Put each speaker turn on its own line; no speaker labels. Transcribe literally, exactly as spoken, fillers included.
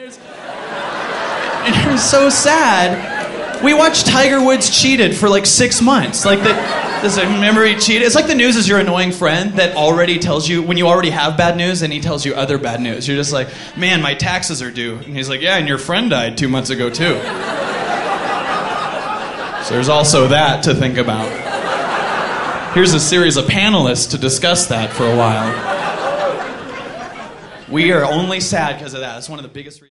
dollars. And it was so sad. We watched Tiger Woods cheated for like six months. Like, the, this, remember he cheated? It's like the news is your annoying friend that already tells you, when you already have bad news, and he tells you other bad news. You're just like, man, my taxes are due. And he's like, yeah, and your friend died two months ago too. So there's also that to think about. Here's a series of panelists to discuss that for a while. We are only sad because of that. That's one of the biggest reasons.